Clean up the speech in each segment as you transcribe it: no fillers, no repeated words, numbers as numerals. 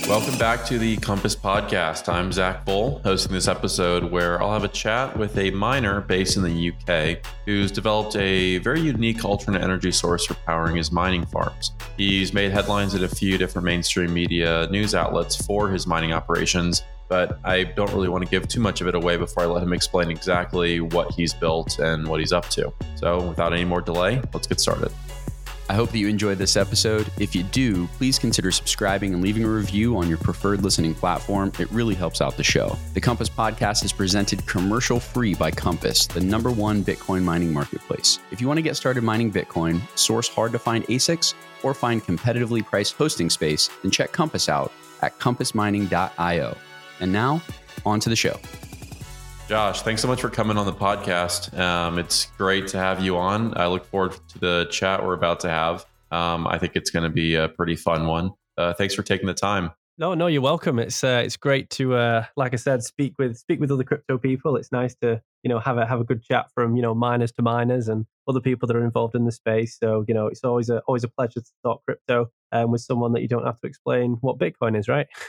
Welcome back to the Compass Podcast. I'm Zach Bull, hosting this episode where I'll have a chat with a miner based in the UK who's developed a very unique alternate energy source for powering his mining farms. He's made headlines at a few different mainstream media news outlets for his mining operations, but I don't really want to give too much of it away before I let him explain exactly what he's built and what he's up to. So without any more delay, let's get started. I hope that you enjoyed this episode. If you do, please consider subscribing and leaving a review on your preferred listening platform. It really helps out the show. The Compass Podcast is presented commercial-free by Compass, the #1 Bitcoin mining marketplace. If you want to get started mining Bitcoin, source hard-to-find ASICs, or find competitively priced hosting space, then check Compass out at compassmining.io. And now, on to the show. Josh, thanks so much for coming on the podcast. It's great to have you on. I look forward to the chat we're about to have. I think it's going to be a pretty fun one. Thanks for taking the time. No, you're welcome. It's great to, like I said, speak with other crypto people. It's nice to have a good chat from miners to miners and other people that are involved in the space. So it's always a pleasure to talk crypto with someone that you don't have to explain what Bitcoin is, right?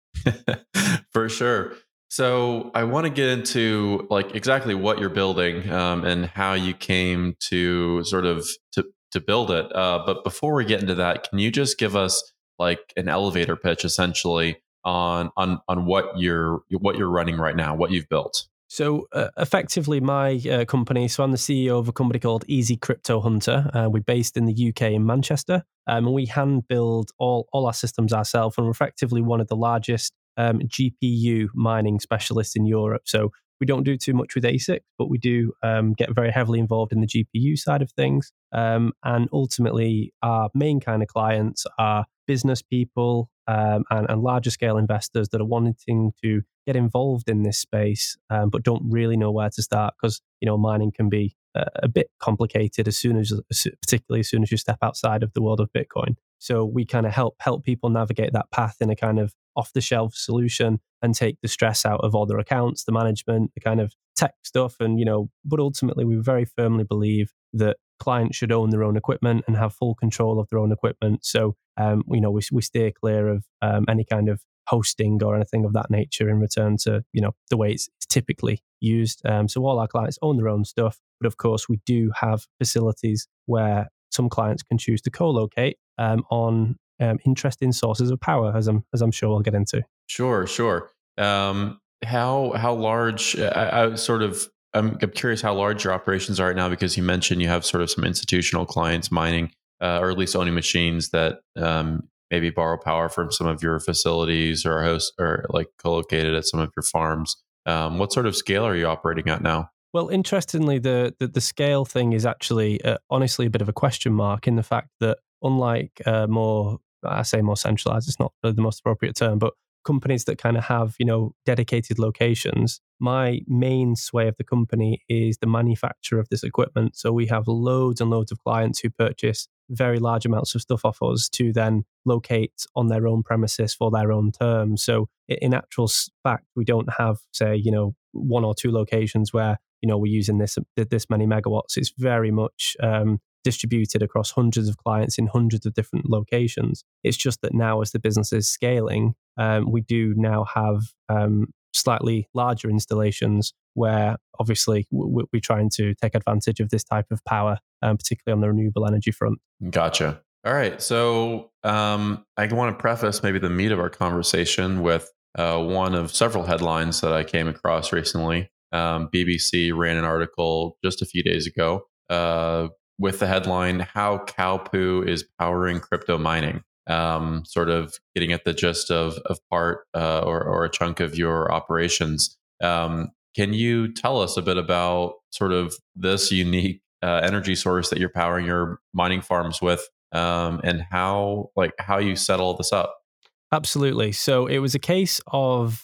For sure. So I want to get into like exactly what you're building and how you came to sort of to build it. But before we get into that, can you just give us like an elevator pitch essentially on what you're running right now, what you've built? So effectively, my company, so I'm the CEO of a company called Easy Crypto Hunter. We're based in the UK in Manchester, and we hand build all our systems ourselves, and we're effectively one of the largest GPU mining specialists in Europe. So we don't do too much with ASIC, but we do get very heavily involved in the GPU side of things. And ultimately, our main kind of clients are business people and larger scale investors that are wanting to get involved in this space, but don't really know where to start because mining can be a bit complicated particularly as soon as you step outside of the world of Bitcoin. So we kind of help people navigate that path in a kind of off-the-shelf solution and take the stress out of all their accounts, the management, the kind of tech stuff, and but ultimately we very firmly believe that clients should own their own equipment and have full control of their own equipment. So we steer clear of any kind of hosting or anything of that nature in return to the way it's typically used. So all our clients own their own stuff, but of course we do have facilities where some clients can choose to co-locate on interesting sources of power, as I'm sure we'll get into. Sure. How large? I'm curious how large your operations are right now, because you mentioned you have sort of some institutional clients mining, or at least owning machines that maybe borrow power from some of your facilities or host or like co-located at some of your farms. What sort of scale are you operating at now? Well, interestingly, the scale thing is actually honestly a bit of a question mark in the fact that unlike more centralized, it's not really the most appropriate term, but companies that kind of have, dedicated locations, my main sway of the company is the manufacture of this equipment. So we have loads and loads of clients who purchase very large amounts of stuff off us to then locate on their own premises for their own terms. So in actual fact, we don't have, say, one or two locations where, we're using this many megawatts. It's very much distributed across hundreds of clients in hundreds of different locations. It's just that now as the business is scaling, we do now have slightly larger installations where obviously we're trying to take advantage of this type of power, particularly on the renewable energy front. Gotcha. All right. So I want to preface maybe the meat of our conversation with one of several headlines that I came across recently. BBC ran an article just a few days ago with the headline, "How Cow Poo is Powering Crypto Mining," sort of getting at the gist of part or a chunk of your operations. Can you tell us a bit about sort of this unique energy source that you're powering your mining farms with, and how you set all this up? Absolutely. So it was a case of,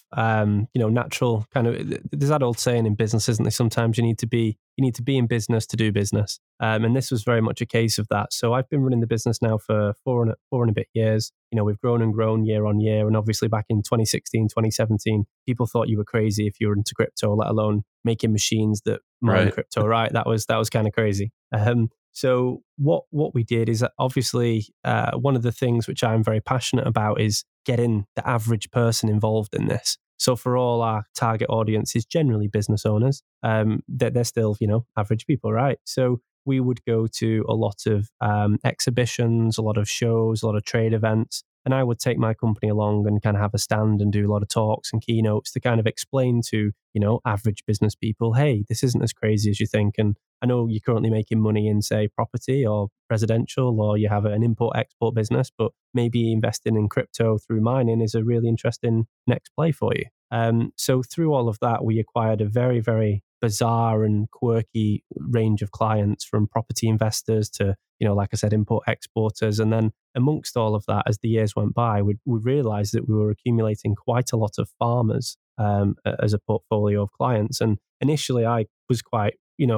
natural kind of, there's that old saying in business, isn't there? Sometimes you need to be in business to do business. And this was very much a case of that. So I've been running the business now for four and a bit years. We've grown and grown year on year. And obviously back in 2016, 2017, people thought you were crazy if you were into crypto, let alone making machines that mine crypto, right? That was kind of crazy. So what we did is obviously one of the things which I'm very passionate about is getting the average person involved in this. So for all our target audience is generally business owners, they're still, average people, right? So we would go to a lot of exhibitions, a lot of shows, a lot of trade events. And I would take my company along and kind of have a stand and do a lot of talks and keynotes to kind of explain to, average business people, hey, this isn't as crazy as you think. And I know you're currently making money in, say, property or residential, or you have an import-export business, but maybe investing in crypto through mining is a really interesting next play for you. So through all of that, we acquired a very, very bizarre and quirky range of clients, from property investors to, like I said, import exporters. And then amongst all of that, as the years went by, we realized that we were accumulating quite a lot of farmers as a portfolio of clients. And initially I was quite,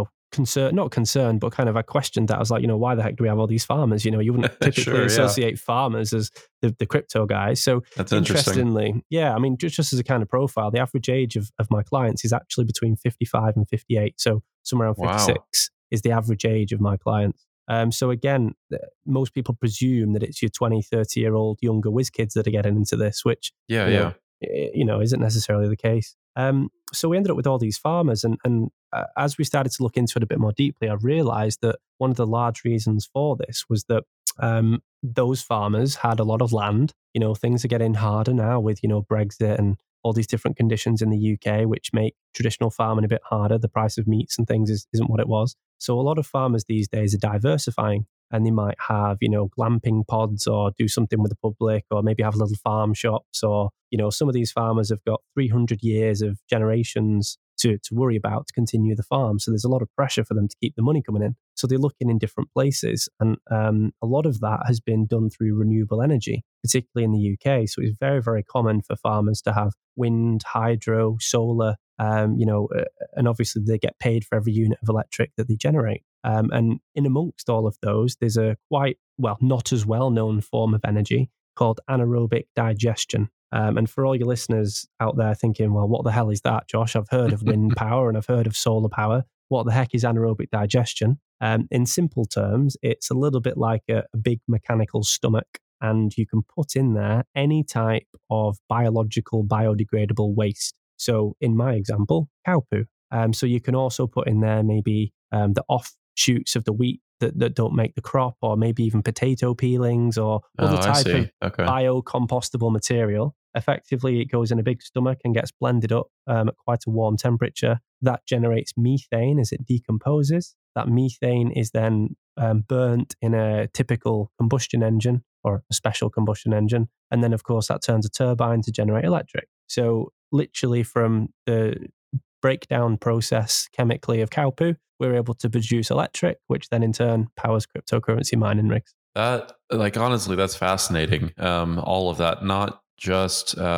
not concerned, but kind of I questioned that. I was like, why the heck do we have all these farmers? You wouldn't typically associate farmers as the crypto guys. So that's interestingly, I mean, just as a kind of profile, the average age of my clients is actually between 55 and 58. So somewhere around 56 is the average age of my clients. So again, most people presume that it's your 20, 30-year-old younger whiz kids that are getting into this, which isn't necessarily the case. So we ended up with all these farmers, and as we started to look into it a bit more deeply, I realized that one of the large reasons for this was that those farmers had a lot of land. Things are getting harder now with, Brexit and all these different conditions in the UK, which make traditional farming a bit harder. The price of meats and things isn't what it was. So a lot of farmers these days are diversifying, and they might have, glamping pods or do something with the public, or maybe have little farm shops, or, some of these farmers have got 300 years of generations to worry about to continue the farm. So there's a lot of pressure for them to keep the money coming in. So they're looking in different places. And a lot of that has been done through renewable energy, particularly in the UK. So it's very, very common for farmers to have wind, hydro, solar, and obviously they get paid for every unit of electric that they generate. And in amongst all of those, there's a quite, not as well-known form of energy called anaerobic digestion. And for all your listeners out there thinking, well, what the hell is that, Josh? I've heard of wind power and I've heard of solar power. What the heck is anaerobic digestion? In simple terms, it's a little bit like a big mechanical stomach, and you can put in there any type of biological, biodegradable waste. So in my example, cow poo. So you can also put in there maybe the offshoots of the wheat that don't make the crop, or maybe even potato peelings, or other type of biocompostable material. Effectively, it goes in a big stomach and gets blended up at quite a warm temperature. That generates methane as it decomposes. That methane is then burnt in a typical combustion engine, or a special combustion engine. And then, of course, that turns a turbine to generate electric. So literally from the breakdown process chemically of cow poo, we're able to produce electric, which then in turn powers cryptocurrency mining rigs. Honestly, that's fascinating. All of that, not just so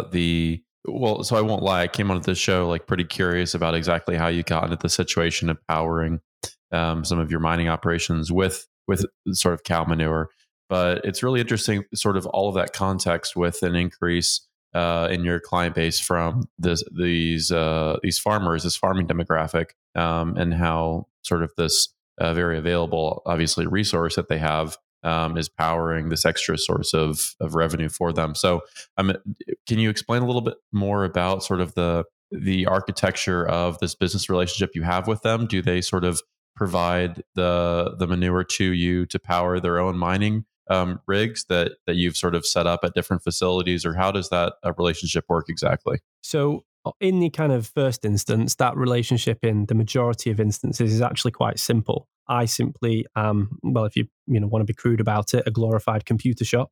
I won't lie, I came onto this show pretty curious about exactly how you got into the situation of powering some of your mining operations with sort of cow manure. But it's really interesting, sort of all of that context with an increase in your client base from these farmers, this farming demographic, and how sort of this very available, obviously, resource that they have is powering this extra source of revenue for them. So, can you explain a little bit more about sort of the architecture of this business relationship you have with them? Do they sort of provide the manure to you to power their own mining rigs that you've sort of set up at different facilities, or how does that relationship work exactly? So in the kind of first instance, that relationship in the majority of instances is actually quite simple. I simply am, if you want to be crude about it, a glorified computer shop,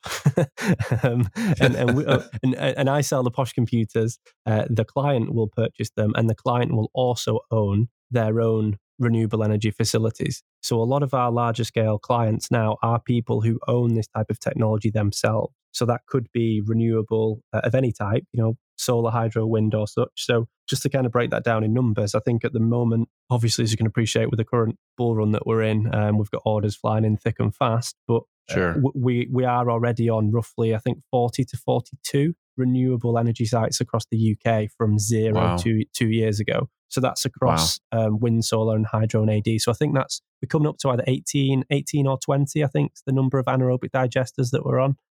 and I sell the posh computers. The client will purchase them, and the client will also own their own renewable energy facilities. So a lot of our larger scale clients now are people who own this type of technology themselves. So that could be renewable of any type, solar, hydro, wind or such. So just to kind of break that down in numbers, I think at the moment, obviously, as you can appreciate with the current bull run that we're in, we've got orders flying in thick and fast, but sure. We are already on roughly, I think, 40 to 42 renewable energy sites across the UK from zero to 2 years ago. So that's across wind, solar and hydro and AD. So I think we're coming up to either 18 or 20, I think, is the number of anaerobic digesters that we're on.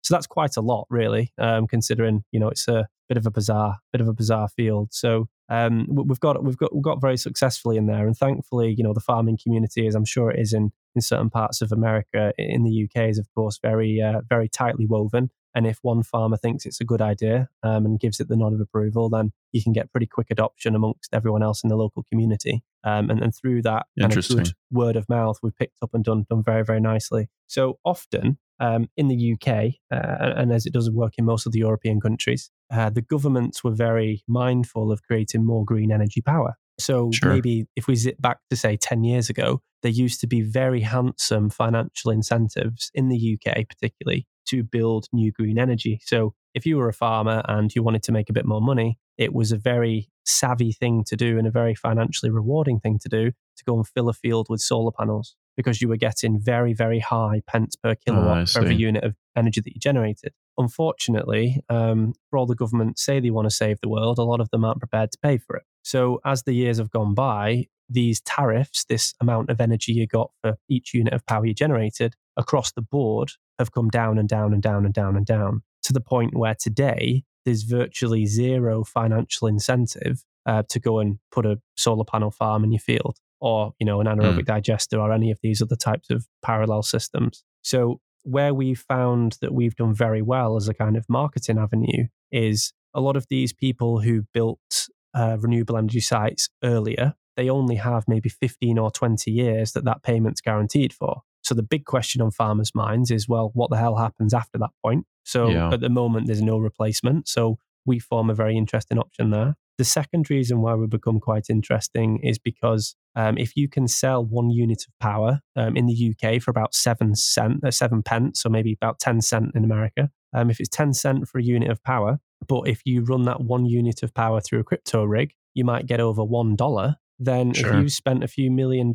So that's quite a lot, really, considering it's a bit of a bizarre field. So we've got very successfully in there, and thankfully, the farming community, as I'm sure it is in certain parts of America, in the UK, is of course very very tightly woven. And if one farmer thinks it's a good idea and gives it the nod of approval, then you can get pretty quick adoption amongst everyone else in the local community. And through that kind of good word of mouth, we've picked up and done very, very nicely. So often in the UK, and as it does work in most of the European countries, the governments were very mindful of creating more green energy power. So maybe if we zip back to, say, 10 years ago, there used to be very handsome financial incentives in the UK, particularly, to build new green energy. So if you were a farmer and you wanted to make a bit more money, it was a very savvy thing to do and a very financially rewarding thing to do to go and fill a field with solar panels, because you were getting very, very high pence per kilowatt for every unit of energy that you generated. Unfortunately, for all the governments say they want to save the world, a lot of them aren't prepared to pay for it. So as the years have gone by, these tariffs, this amount of energy you got for each unit of power you generated across the board, have come down and down and down and down and down, to the point where today there's virtually zero financial incentive to go and put a solar panel farm in your field, or an anaerobic digester, or any of these other types of parallel systems. So where we found that we've done very well as a kind of marketing avenue is a lot of these people who built renewable energy sites earlier, they only have maybe 15 or 20 years that payment's guaranteed for. So the big question on farmers' minds is, well, what the hell happens after that point? So at the moment, there's no replacement. So we form a very interesting option there. The second reason why we become quite interesting is because if you can sell 1 unit of power in the UK for about 7 pence, or maybe about 10 cents in America, if it's 10 cents for a unit of power, but if you run that 1 unit of power through a crypto rig, you might get over $1. Then if you spent a few $1 million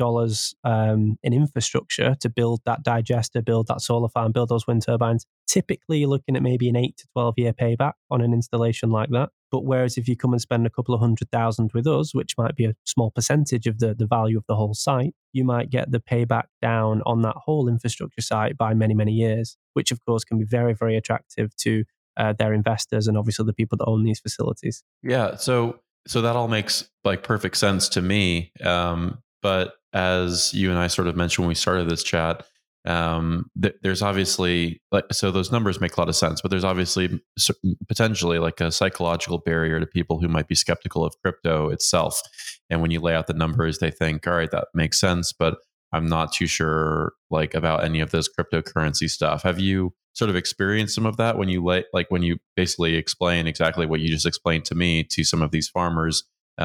in infrastructure to build that digester, build that solar farm, build those wind turbines, typically you're looking at maybe an 8 to 12 year payback on an installation like that. But whereas if you come and spend a couple of $100,000 with us, which might be a small percentage of the value of the whole site, you might get the payback down on that whole infrastructure site by many, many years, which of course can be very, very attractive to their investors and obviously the people that own these facilities. Yeah. So that all makes like perfect sense to me. But as you and I sort of mentioned when we started this chat, there's obviously so those numbers make a lot of sense, but there's obviously potentially like a psychological barrier to people who might be skeptical of crypto itself. And when you lay out the numbers, they think, all right, that makes sense, but I'm not too sure about any of this cryptocurrency stuff. Have you sort of experienced some of that when you when you basically explain exactly what you just explained to me to some of these farmers?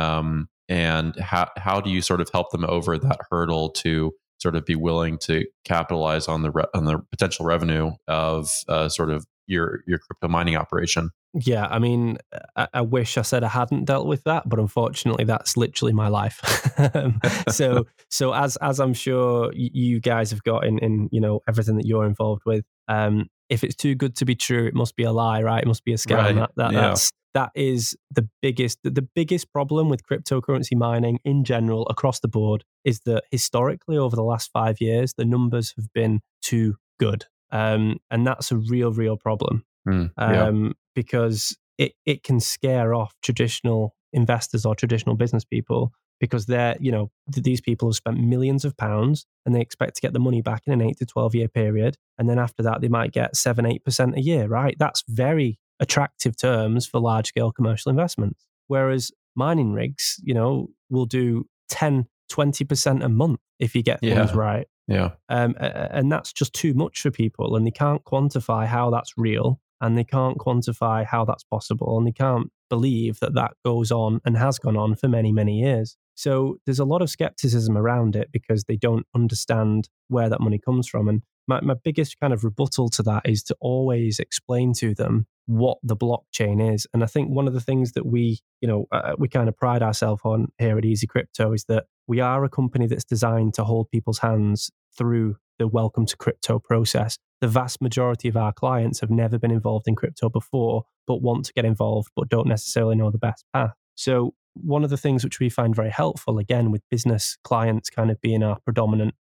And how do you sort of help them over that hurdle to sort of be willing to capitalize on the potential revenue of sort of your crypto mining operation? Yeah, I mean, I wish I said I hadn't dealt with that, but unfortunately, that's literally my life. So as I'm sure you guys have got in everything that you're involved with, if it's too good to be true, it must be a lie, right? It must be a scam. Right. That is the biggest problem with cryptocurrency mining in general across the board, is that historically over the last 5 years, the numbers have been too good. And that's a real problem. Because it can scare off traditional investors or traditional business people, because these people have spent millions of pounds and they expect to get the money back in an 8 to 12 year period. And then after that, they might get 7-8% a year, right? That's very attractive terms for large scale commercial investments. Whereas mining rigs, will do 10-20% a month if you get things right. Yeah. And that's just too much for people, and they can't quantify how that's real, and they can't quantify how that's possible, and they can't believe that goes on and has gone on for many, many years. So there's a lot of skepticism around it because they don't understand where that money comes from. And my biggest kind of rebuttal to that is to always explain to them what the blockchain is. And I think one of the things that we kind of pride ourselves on here at Easy Crypto is that we are a company that's designed to hold people's hands through the welcome to crypto process. The vast majority of our clients have never been involved in crypto before, but want to get involved, but don't necessarily know the best path. So one of the things which we find very helpful, again, with business clients kind of being our predominant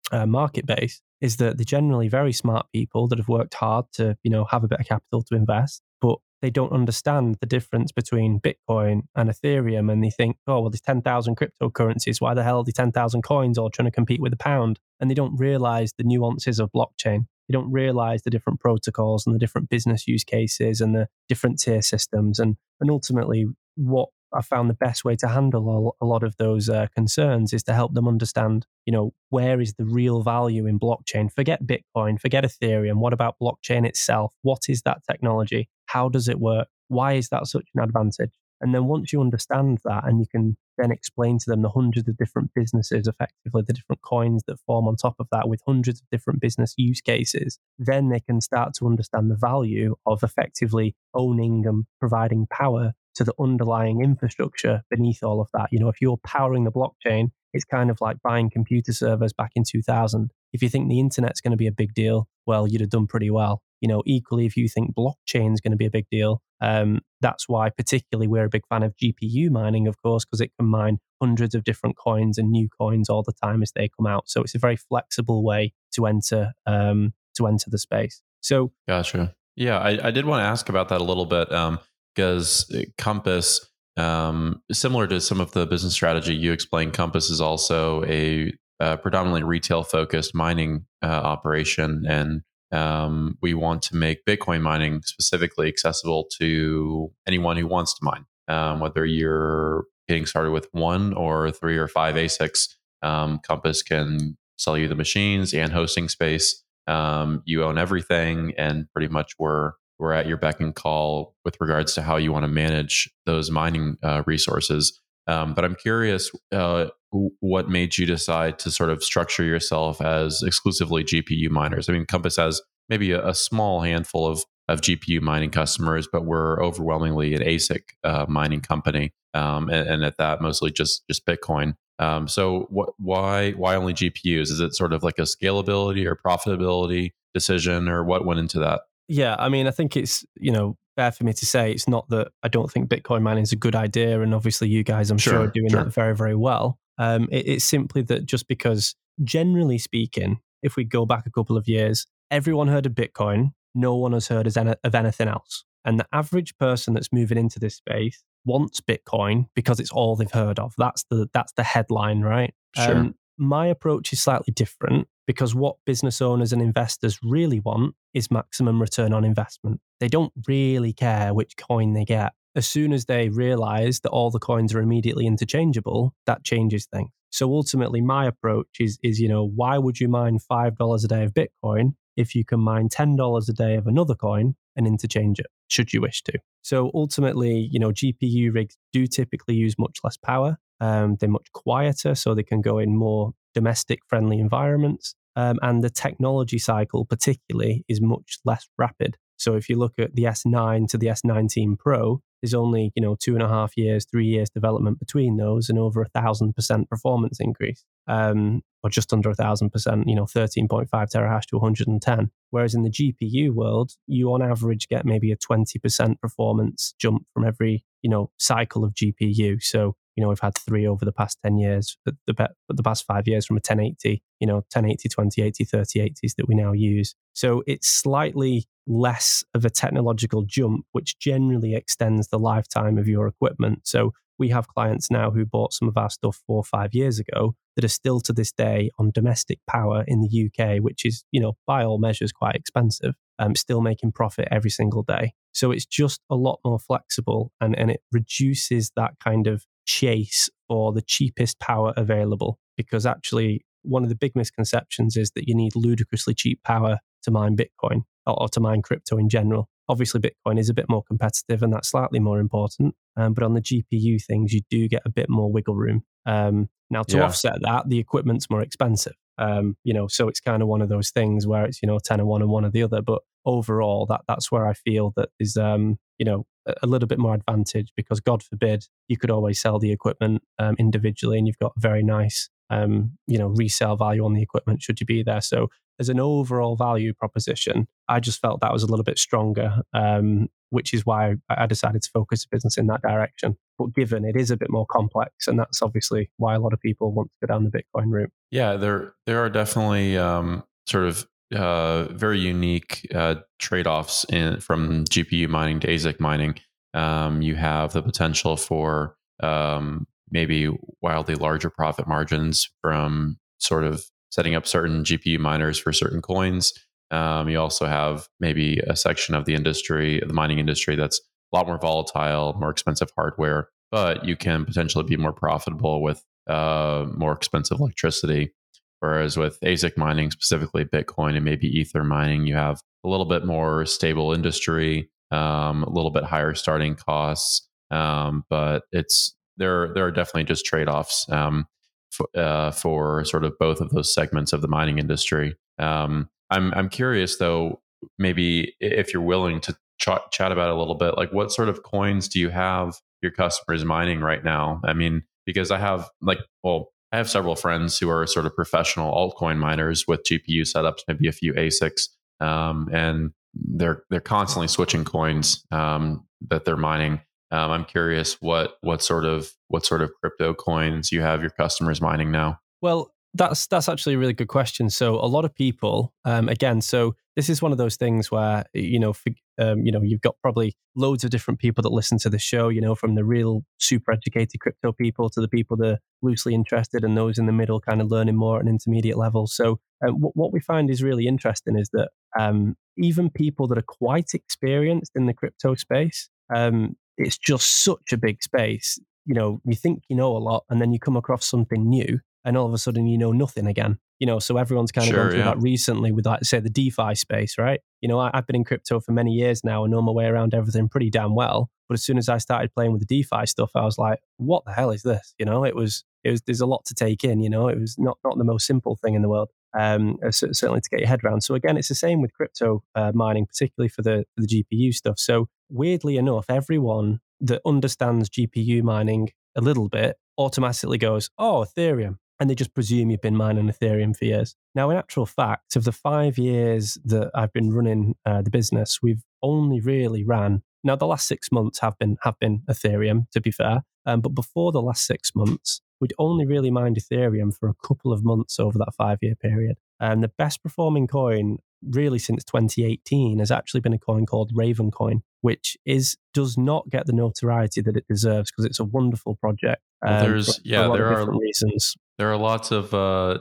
market base is that they're generally very smart people that have worked hard to, have a bit of capital to invest, but they don't understand the difference between Bitcoin and Ethereum. And they think, oh, well, there's 10,000 cryptocurrencies. Why the hell are there 10,000 coins all trying to compete with the pound? And they don't realize the nuances of blockchain. They don't realize the different protocols and the different business use cases and the different tier systems. And ultimately, what I found the best way to handle a lot of those concerns is to help them understand, where is the real value in blockchain? Forget Bitcoin, forget Ethereum. What about blockchain itself? What is that technology? How does it work? Why is that such an advantage? And then once you understand that and you can then explain to them the hundreds of different businesses, effectively the different coins that form on top of that with hundreds of different business use cases, then they can start to understand the value of effectively owning and providing power to the underlying infrastructure beneath all of that. If you're powering the blockchain, it's kind of like buying computer servers back in 2000. If you think the internet's going to be a big deal, well, you'd have done pretty well. Equally, if you think blockchain is going to be a big deal, that's why particularly we're a big fan of GPU mining, of course, because it can mine hundreds of different coins and new coins all the time as they come out. So it's a very flexible way to enter the space. So, gotcha. Yeah, I did want to ask about that a little bit because Compass, similar to some of the business strategy you explained, Compass is also a predominantly retail-focused mining operation, and we want to make Bitcoin mining specifically accessible to anyone who wants to mine, whether you're getting started with 1 or 3 or 5 ASICs. Compass can sell you the machines and hosting space. You own everything, and pretty much we're at your beck and call with regards to how you want to manage those mining resources. But I'm curious, what made you decide to sort of structure yourself as exclusively GPU miners? I mean, Compass has maybe a small handful of GPU mining customers, but we're overwhelmingly an ASIC mining company, and at that, mostly just Bitcoin. So why only GPUs? Is it sort of like a scalability or profitability decision, or what went into that? Yeah, I mean, I think it's, fair for me to say it's not that I don't think Bitcoin mining is a good idea. And obviously you guys, I'm sure, are doing that very, very well. It's simply that just because, generally speaking, if we go back a couple of years, everyone heard of Bitcoin. No one has heard of anything else. And the average person that's moving into this space wants Bitcoin because it's all they've heard of. That's the headline, right? Sure. My approach is slightly different because what business owners and investors really want is maximum return on investment. They don't really care which coin they get. As soon as they realize that all the coins are immediately interchangeable, that changes things. So ultimately, my approach is why would you mine $5 a day of Bitcoin if you can mine $10 a day of another coin and interchange it, should you wish to? So ultimately, GPU rigs do typically use much less power. They're much quieter, so they can go in more domestic-friendly environments. And the technology cycle, particularly, is much less rapid. So if you look at the S9 to the S19 Pro, there's only 2.5 years, 3 years development between those, and over 1,000% performance increase, or just under 1,000%. 13.5 terahash to 110. Whereas in the GPU world, you on average get maybe a 20% performance jump from every cycle of GPU. So we've had 3 over the past 10 years, but the past 5 years from a 1080, 1080, 2080, 3080s that we now use. So it's slightly less of a technological jump, which generally extends the lifetime of your equipment. So we have clients now who bought some of our stuff 4 or 5 years ago that are still to this day on domestic power in the UK, which is, by all measures quite expensive, still making profit every single day. So it's just a lot more flexible, and it reduces that kind of chase for the cheapest power available, because actually one of the big misconceptions is that you need ludicrously cheap power to mine Bitcoin or to mine crypto in general. Obviously, Bitcoin is a bit more competitive and that's slightly more important. But on the GPU things, you do get a bit more wiggle room. Now, to offset that, the equipment's more expensive. So it's kind of one of those things where it's 10 of one and 1 of the other. But overall, that's where I feel that is a little bit more advantage, because God forbid you could always sell the equipment individually, and you've got a very nice resale value on the equipment should you be there. So as an overall value proposition, I just felt that was a little bit stronger, which is why I decided to focus the business in that direction. But given it is a bit more complex, and that's obviously why a lot of people want to go down the Bitcoin route. Yeah, there are definitely sort of very unique trade-offs from GPU mining to ASIC mining. You have the potential for maybe wildly larger profit margins from sort of setting up certain GPU miners for certain coins. You also have maybe a section of the industry, the mining industry, that's a lot more volatile, more expensive hardware, but you can potentially be more profitable with more expensive electricity. Whereas with ASIC mining, specifically Bitcoin and maybe Ether mining, you have a little bit more stable industry, a little bit higher starting costs, but there are definitely just trade-offs for sort of both of those segments of the mining industry. I'm curious though, maybe if you're willing to chat about it a little bit, like what sort of coins do you have your customers mining right now? I mean, because I have several friends who are sort of professional altcoin miners with GPU setups, maybe a few ASICs, and they're constantly switching coins that they're mining. I'm curious what sort of crypto coins you have your customers mining now. Well, that's actually a really good question. So a lot of people, again, so this is one of those things where you've got probably loads of different people that listen to the show. From the real super educated crypto people to the people that are loosely interested, and those in the middle, kind of learning more at an intermediate level. So what we find is really interesting is that even people that are quite experienced in the crypto space, it's just such a big space. You think you know a lot, and then you come across something new, and all of a sudden you know nothing again. So everyone's kind of gone through that recently with, like, say, the DeFi space, right? I've been in crypto for many years now and know my way around everything pretty damn well. But as soon as I started playing with the DeFi stuff, I was like, what the hell is this? There's a lot to take in. It was not the most simple thing in the world. Certainly to get your head around. So again, it's the same with crypto mining, particularly for the GPU stuff. So weirdly enough, everyone that understands GPU mining a little bit automatically goes, oh, Ethereum. And they just presume you've been mining Ethereum for years. Now, in actual fact, of the 5 years that I've been running the business, we've only really ran. Now, the last 6 months have been Ethereum, to be fair. But before the last 6 months, we'd only really mined Ethereum for a couple of months over that 5-year period. And the best performing coin, really since 2018, has actually been a coin called Raven Coin, which does not get the notoriety that it deserves because it's a wonderful project. There are reasons. There are lots of,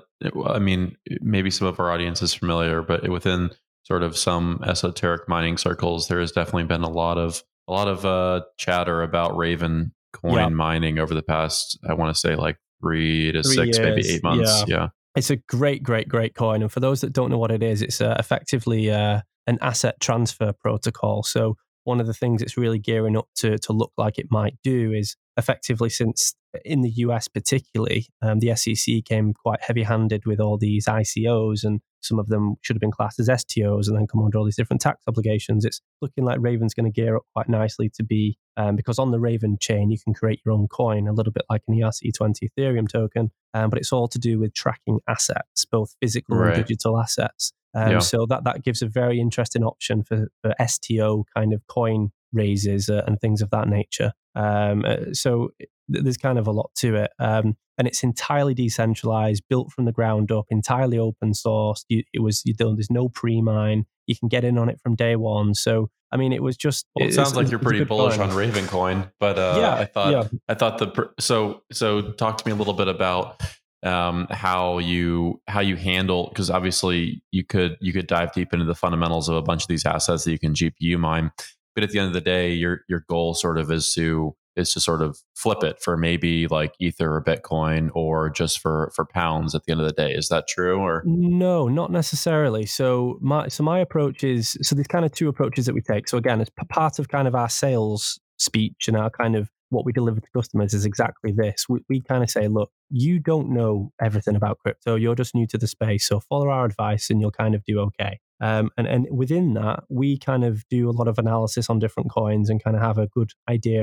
maybe some of our audience is familiar, but within sort of some esoteric mining circles, there has definitely been a lot of chatter about Raven Coin mining over the past, I want to say, like 3 to 6 years, maybe 8 months. Yeah. It's a great coin. And for those that don't know what it is, it's effectively an asset transfer protocol. So one of the things it's really gearing up to look like it might do is effectively, since in the US particularly, the SEC came quite heavy-handed with all these ICOs, and some of them should have been classed as STOs and then come under all these different tax obligations. It's looking like Raven's going to gear up quite nicely to be, because on the Raven chain, you can create your own coin, a little bit like an ERC20 Ethereum token, but it's all to do with tracking assets, both physical and digital assets. So that gives a very interesting option for STO kind of coin raises and things of that nature. So there's kind of a lot to it. And it's entirely decentralized, built from the ground up, entirely open source. There's no pre-mine. You can get in on it from day one. So, I mean, it was just... Well, it sounds like you're pretty bullish on Raven Coin, but I thought so talk to me a little bit about how you handle, because obviously you could dive deep into the fundamentals of a bunch of these assets that you can GPU mine, but at the end of the day, your goal sort of is to sort of flip it for maybe like Ether or Bitcoin, or just for pounds at the end of the day. Is that true? Or no, not necessarily. So my approach is, so there's kind of two approaches that we take. So again, as part of kind of our sales speech and our kind of what we deliver to customers is exactly this. We kind of say, look, you don't know everything about crypto. You're just new to the space. So follow our advice and you'll kind of do okay. And within that, we kind of do a lot of analysis on different coins and kind of have a good idea of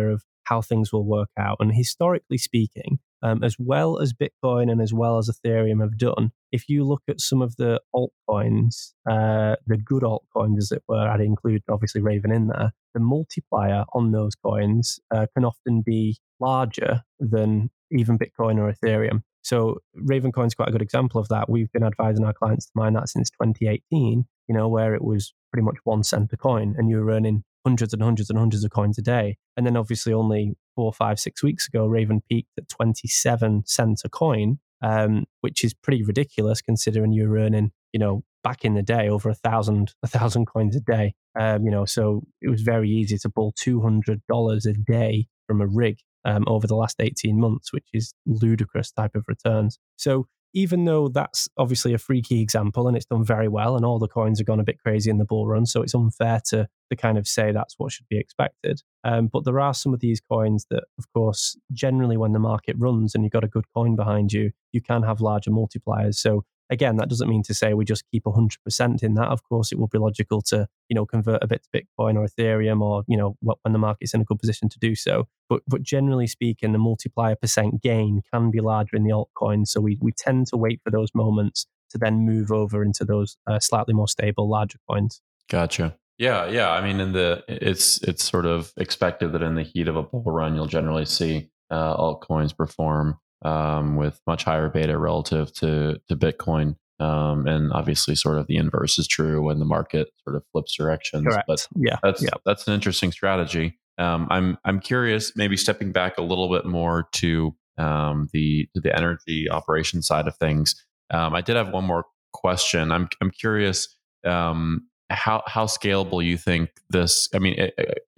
how things will work out. And historically speaking, as well as Bitcoin and as well as Ethereum have done, if you look at some of the altcoins, the good altcoins, as it were, I'd include obviously Raven in there, the multiplier on those coins can often be larger than even Bitcoin or Ethereum. So Ravencoin's quite a good example of that. We've been advising our clients to mine that since 2018, where it was pretty much 1 cent a coin and you were earning hundreds and hundreds and hundreds of coins a day. And then obviously only 4, 5, 6 weeks ago, Raven peaked at 27 cents a coin, which is pretty ridiculous considering you were earning, back in the day over 1,000 coins a day. So it was very easy to pull $200 a day from a rig over the last 18 months, which is ludicrous type of returns. So even though that's obviously a freaky example and it's done very well and all the coins have gone a bit crazy in the bull run, so it's unfair to kind of say that's what should be expected. But there are some of these coins that, of course, generally when the market runs and you've got a good coin behind you, you can have larger multipliers. So again, that doesn't mean to say we just keep 100% in that. Of course, it would be logical to, convert a bit to Bitcoin or Ethereum or, when the market's in a good position to do so. But generally speaking, the multiplier percent gain can be larger in the altcoins. So we tend to wait for those moments to then move over into those slightly more stable, larger coins. Gotcha. Yeah. I mean, it's sort of expected that in the heat of a bull run, you'll generally see altcoins perform with much higher beta relative to Bitcoin. And obviously sort of the inverse is true when the market sort of flips directions. Correct. But that's an interesting strategy. I'm curious, maybe stepping back a little bit more to the energy operation side of things. I did have one more question. I'm curious how scalable you think this. I mean,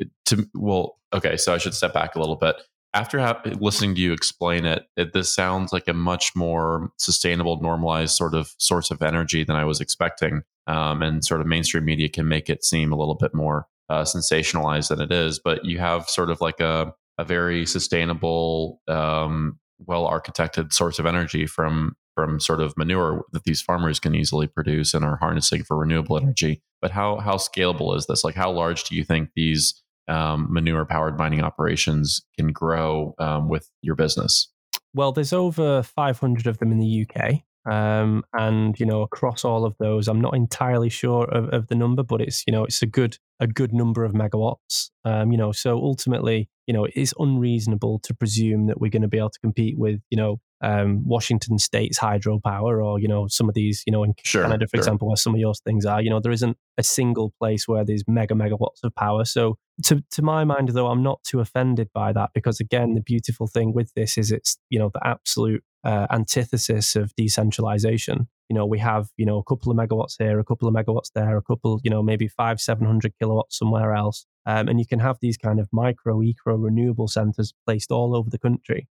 so I should step back a little bit. After listening to you explain it, this sounds like a much more sustainable, normalized sort of source of energy than I was expecting. And sort of mainstream media can make it seem a little bit more sensationalized than it is. But you have sort of like a very sustainable, well-architected source of energy from sort of manure that these farmers can easily produce and are harnessing for renewable energy. But how scalable is this? Like, how large do you think these manure-powered mining operations can grow with your business? Well, there's over 500 of them in the UK. And, across all of those, I'm not entirely sure of the number, but it's a good number of megawatts. So ultimately, it is unreasonable to presume that we're going to be able to compete with, Washington State's hydropower or, some of these, in Canada, for example, where some of your things are, there isn't a single place where there's megawatts of power. So to my mind, though, I'm not too offended by that because, again, the beautiful thing with this is it's, the absolute antithesis of decentralization. We have, a couple of megawatts here, a couple of megawatts there, a couple, maybe 500-700 kilowatts somewhere else. And you can have these kind of eco renewable centers placed all over the country,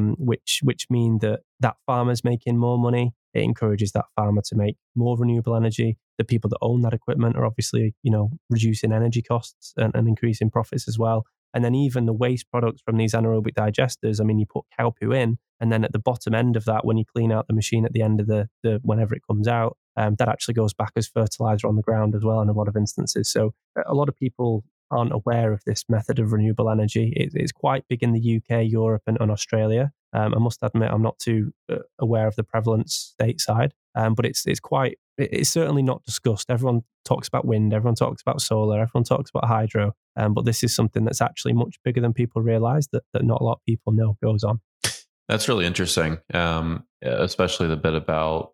which mean that farmer's making more money. It encourages that farmer to make more renewable energy. The people that own that equipment are obviously, reducing energy costs and increasing profits as well. And then even the waste products from these anaerobic digesters, I mean, you put cow poo in, and then at the bottom end of that, when you clean out the machine at the end of the whenever it comes out, that actually goes back as fertilizer on the ground as well in a lot of instances. So a lot of people aren't aware of this method of renewable energy. It's quite big in the UK, Europe, and Australia. I must admit, I'm not too aware of the prevalence stateside, but it's certainly not discussed. Everyone talks about wind, everyone talks about solar, everyone talks about hydro, but this is something that's actually much bigger than people realize that not a lot of people know goes on. That's really interesting, especially the bit about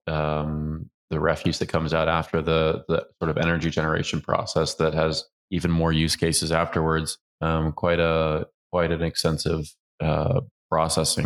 the refuse that comes out after the sort of energy generation process that has even more use cases afterwards. Quite an extensive process,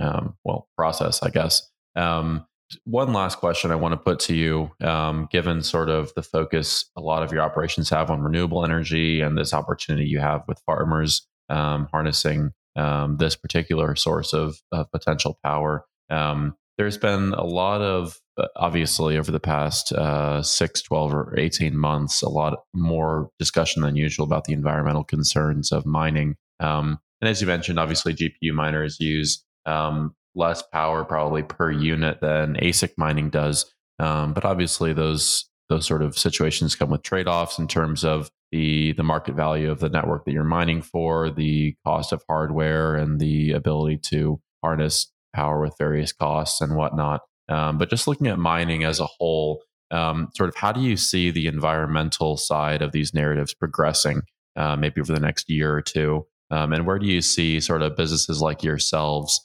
I guess. One last question I want to put to you, given sort of the focus a lot of your operations have on renewable energy and this opportunity you have with farmers harnessing this particular source of potential power. There's been a lot of, obviously, over the past 6, 12, or 18 months, a lot more discussion than usual about the environmental concerns of mining. And as you mentioned, obviously, GPU miners use less power probably per unit than ASIC mining does. But obviously, those sort of situations come with trade-offs in terms of the market value of the network that you're mining for, the cost of hardware, and the ability to harness power with various costs and whatnot. But just looking at mining as a whole, sort of how do you see the environmental side of these narratives progressing, maybe over the next year or two? And where do you see sort of businesses like yourselves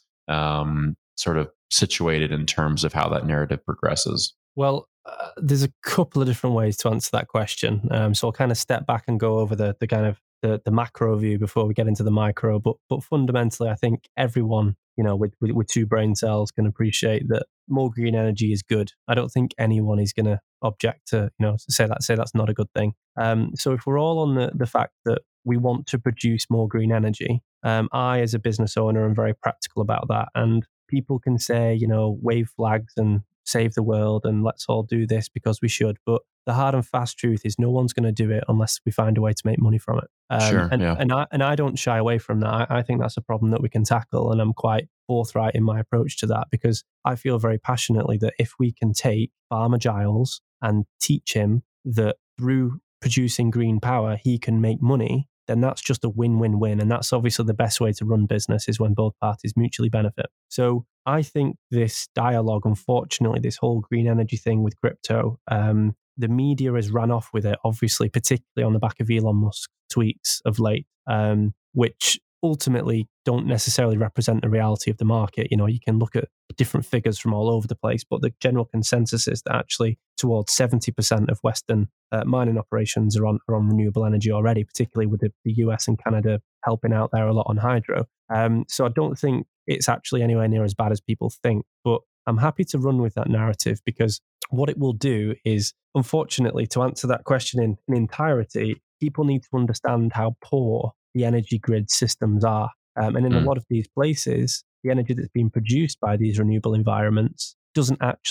sort of situated in terms of how that narrative progresses? Well, there's a couple of different ways to answer that question. So I'll kind of step back and go over the kind of the macro view before we get into the micro. But fundamentally, I think everyone, with two brain cells can appreciate that more green energy is good. I don't think anyone is going to object to, say that's not a good thing. So if we're all on the fact that we want to produce more green energy, I, as a business owner, am very practical about that. And people can say, wave flags and save the world and let's all do this because we should. But the hard and fast truth is no one's going to do it unless we find a way to make money from it. And I don't shy away from that. I think that's a problem that we can tackle. And I'm quite forthright in my approach to that because I feel very passionately that if we can take Farmer Giles and teach him that through producing green power, he can make money, then that's just a win-win-win. And that's obviously the best way to run business is when both parties mutually benefit. So I think this dialogue, unfortunately, this whole green energy thing with crypto, the media has run off with it, obviously, particularly on the back of Elon Musk's tweets of late, which ultimately don't necessarily represent the reality of the market. You can look at different figures from all over the place, but the general consensus is that actually towards 70% of Western mining operations are on renewable energy already, particularly with the US and Canada helping out there a lot on hydro. So I don't think it's actually anywhere near as bad as people think, but I'm happy to run with that narrative because what it will do is, unfortunately, to answer that question in entirety, people need to understand how poor the energy grid systems are. And in a lot of these places, the energy that's being produced by these renewable environments it's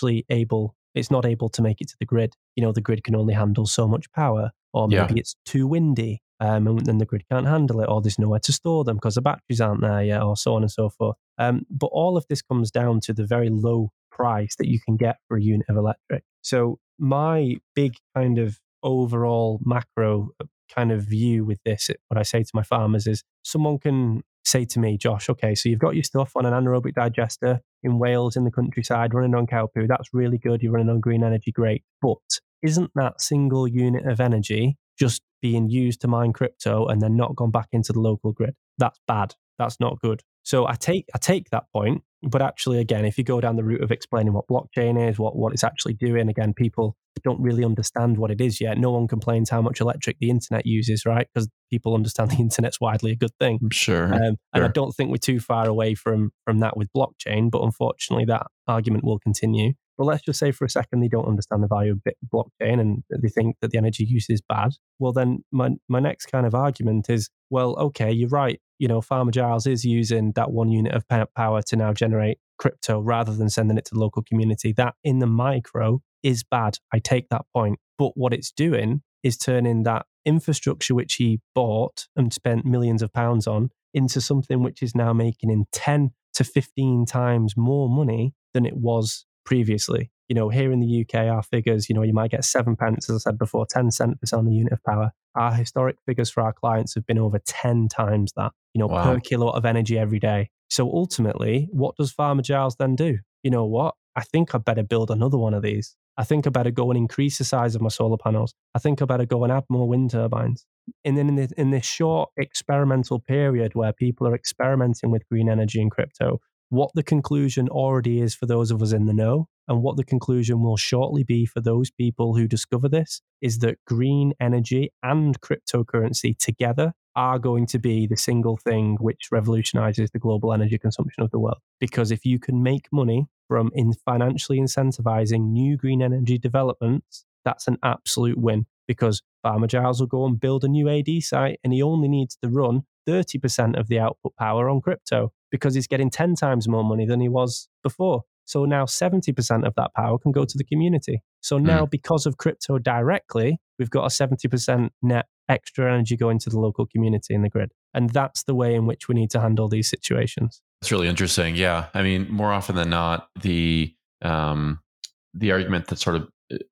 not able to make it to the grid. The grid can only handle so much power, or maybe it's too windy, and then the grid can't handle it, or there's nowhere to store them because the batteries aren't there yet, or so on and so forth. But all of this comes down to the very low price that you can get for a unit of electric. So my big kind of overall macro kind of view with this, what I say to my farmers is someone can say to me, Josh, okay, so you've got your stuff on an anaerobic digester in Wales in the countryside running on cow poo. That's really good. You're running on green energy. Great. But isn't that single unit of energy just being used to mine crypto and then not gone back into the local grid? That's bad. That's not good. So I take that point, but actually, again, if you go down the route of explaining what blockchain is, what it's actually doing, again, people don't really understand what it is yet. No one complains how much electric the internet uses, right? Because people understand the internet's widely a good thing. Sure. And I don't think we're too far away from that with blockchain, but unfortunately, that argument will continue. But let's just say for a second they don't understand the value of blockchain and they think that the energy use is bad. Well, then my next kind of argument is, well, okay, you're right. Farmer Giles is using that 1 unit of power to now generate crypto rather than sending it to the local community. That in the micro is bad. I take that point. But what it's doing is turning that infrastructure which he bought and spent millions of pounds on into something which is now making him 10 to 15 times more money than it was previously. Here in the UK, our figures, you might get 7 pence, as I said before, 10 cents on the unit of power. Our historic figures for our clients have been over 10 times that, Wow. per kilowatt of energy every day. So ultimately, what does Farmer Giles then do? You know what? I think I better build another one of these. I think I better go and increase the size of my solar panels. I think I better go and add more wind turbines. And then in this short experimental period where people are experimenting with green energy and crypto, what the conclusion already is for those of us in the know, and what the conclusion will shortly be for those people who discover this, is that green energy and cryptocurrency together are going to be the single thing which revolutionizes the global energy consumption of the world. Because if you can make money from financially incentivizing new green energy developments, that's an absolute win. Because Farmer Giles will go and build a new AD site and he only needs to run 30% of the output power on crypto because he's getting 10 times more money than he was before. So now 70% of that power can go to the community. So now because of crypto directly, we've got a 70% net extra energy going to the local community in the grid. And that's the way in which we need to handle these situations. It's really interesting. Yeah. I mean, more often than not, the argument that sort of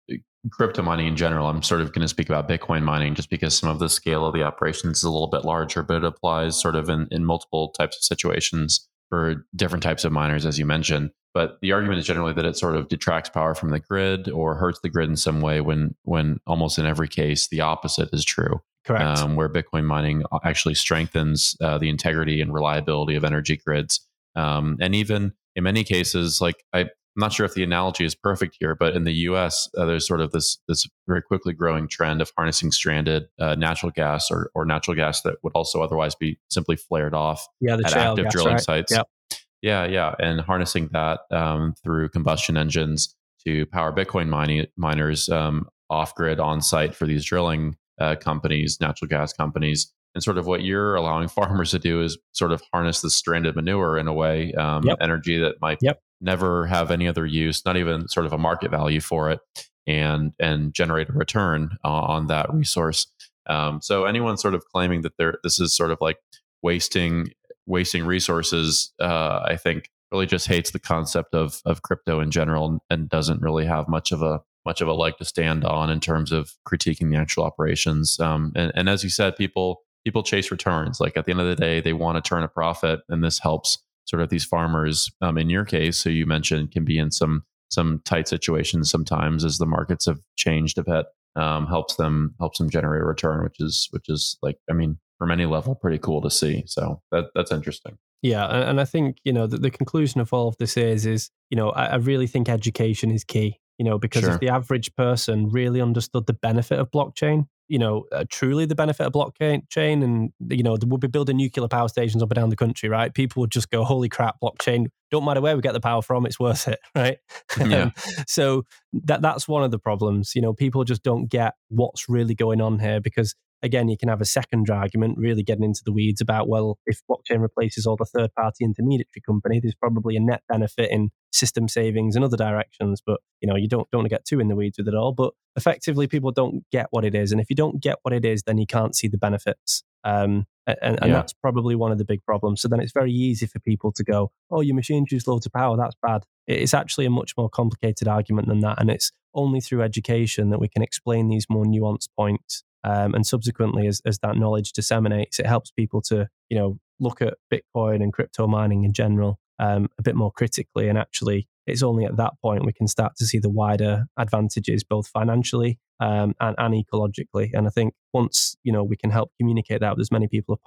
crypto mining in general. I'm sort of going to speak about Bitcoin mining just because some of the scale of the operations is a little bit larger, but it applies sort of in multiple types of situations for different types of miners, as you mentioned. But the argument is generally that it sort of detracts power from the grid or hurts the grid in some way when almost in every case, the opposite is true. Correct. Where Bitcoin mining actually strengthens the integrity and reliability of energy grids. And even in many cases, like I'm not sure if the analogy is perfect here, but in the US, there's sort of this very quickly growing trend of harnessing stranded natural gas or natural gas that would also otherwise be simply flared off the at shale active gas, drilling right? sites. Yep. Yeah. And harnessing that through combustion engines to power Bitcoin miners off grid on site for these drilling companies, natural gas companies. And sort of what you're allowing farmers to do is sort of harness the stranded manure in a way, energy that might never have any other use, not even sort of a market value for it, and generate a return on that resource. So anyone sort of claiming that this is sort of like wasting resources, I think really just hates the concept of crypto in general and doesn't really have much of a leg to stand on in terms of critiquing the actual operations. And as you said, people chase returns. Like at the end of the day, they want to turn a profit, and this helps sort of these farmers. In your case, so you mentioned, can be in some tight situations sometimes as the markets have changed a bit. Helps them generate a return, which is like, I mean, from any level, pretty cool to see. So that's interesting. Yeah, and I think the conclusion of all of this is I really think education is key. Because if the average person really understood the benefit of blockchain, truly the benefit of blockchain, and they would be building nuclear power stations up and down the country, right? People would just go, holy crap, blockchain, don't matter where we get the power from, it's worth it, right? Yeah. So that's one of the problems. People just don't get what's really going on here because, again, you can have a second argument really getting into the weeds about, well, if blockchain replaces all the third-party intermediary company, there's probably a net benefit in system savings in other directions. But, you don't want to get too in the weeds with it all. But effectively, people don't get what it is. And if you don't get what it is, then you can't see the benefits. And that's probably one of the big problems. So then it's very easy for people to go, oh, your machine uses loads of power, that's bad. It's actually a much more complicated argument than that. And it's only through education that we can explain these more nuanced points. And subsequently, as that knowledge disseminates, it helps people to, look at Bitcoin and crypto mining in general a bit more critically. And actually, it's only at that point we can start to see the wider advantages, both financially and ecologically. And I think once, we can help communicate that with as many people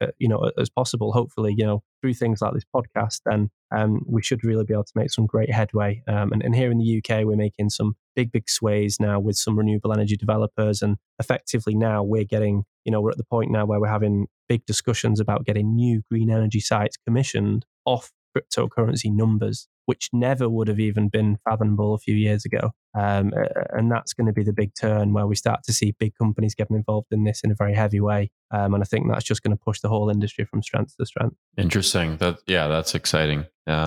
as possible, hopefully, through things like this podcast, then we should really be able to make some great headway. And here in the UK, we're making some big sways now with some renewable energy developers. And effectively now we're getting, we're at the point now where we're having big discussions about getting new green energy sites commissioned off cryptocurrency numbers, which never would have even been fathomable a few years ago. And that's going to be the big turn where we start to see big companies getting involved in this in a very heavy way. And I think that's just going to push the whole industry from strength to strength. Interesting. That's exciting.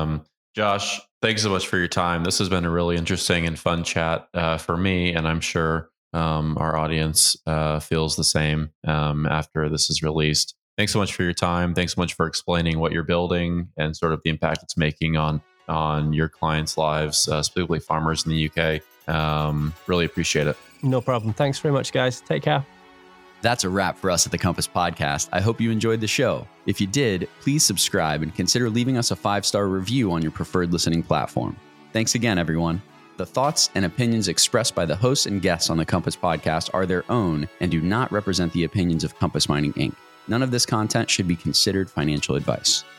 Josh, thanks so much for your time. This has been a really interesting and fun chat for me, and I'm sure our audience feels the same after this is released. Thanks so much for your time. Thanks so much for explaining what you're building and sort of the impact it's making on your clients' lives, specifically farmers in the UK. Really appreciate it. No problem. Thanks very much, guys. Take care. That's a wrap for us at the Compass Podcast. I hope you enjoyed the show. If you did, please subscribe and consider leaving us a 5-star review on your preferred listening platform. Thanks again, everyone. The thoughts and opinions expressed by the hosts and guests on the Compass Podcast are their own and do not represent the opinions of Compass Mining Inc. None of this content should be considered financial advice.